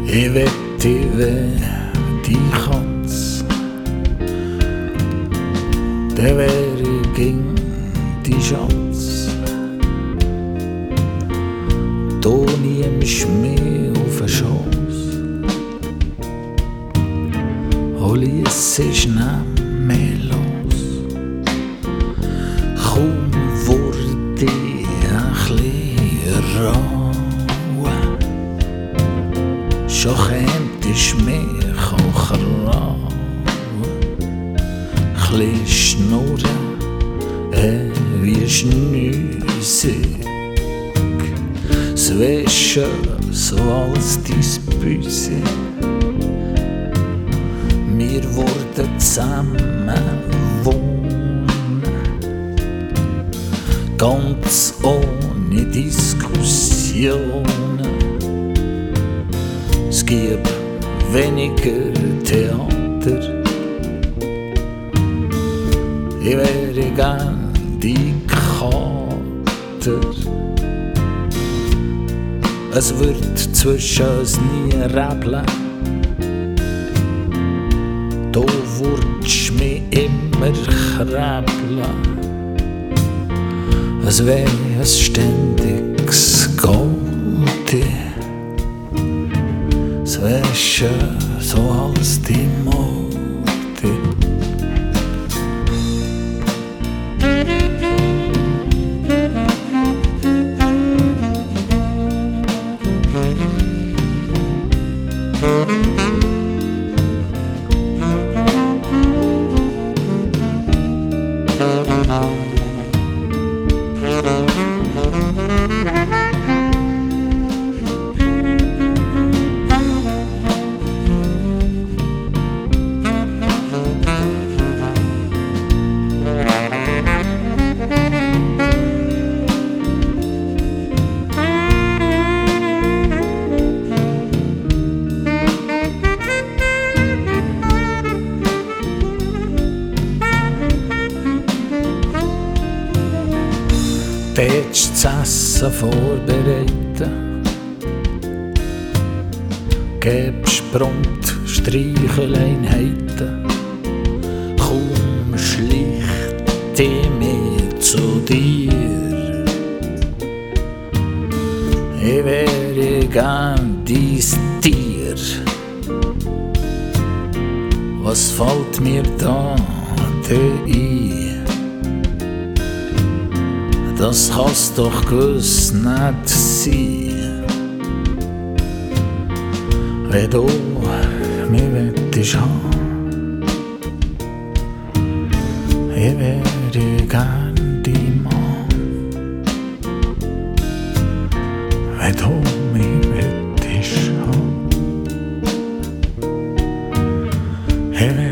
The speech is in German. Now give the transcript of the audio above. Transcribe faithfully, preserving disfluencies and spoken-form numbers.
Ich wett, ich wär die Katz, der wäre ging die Schatz. Da nimmst mehr auf den Schoss, hol ich sich nicht mehr los. Kaum wurde ich ein bisschen rau, schon kämt ich mehr Kocherau. Chli schnurren, äh, wie Schnüssig. Es wär schön, so als dein Büsi. Wir wurden zusammen wohnen, ganz ohne Diskussionen. Es gibt weniger Theater. Ich wäre gern die Kater. Es wird zwischen uns nie rebeln. Da würdest mich immer krebeln. Es wär ein ständiges Goldi. Es wär schön, so als die Mode. Du hättest das Essen vorbereiten, gäbst prompt Streicheleinheiten. Kaum schleicht ich mich zu dir, ich wäre gern dein Tier. Was fällt mir da denn ein? Das kann's doch gewiss nicht sein. Wenn du mich wettest haben, ich wäre gern dein Mann. Wenn du mich wettest haben, ich wäre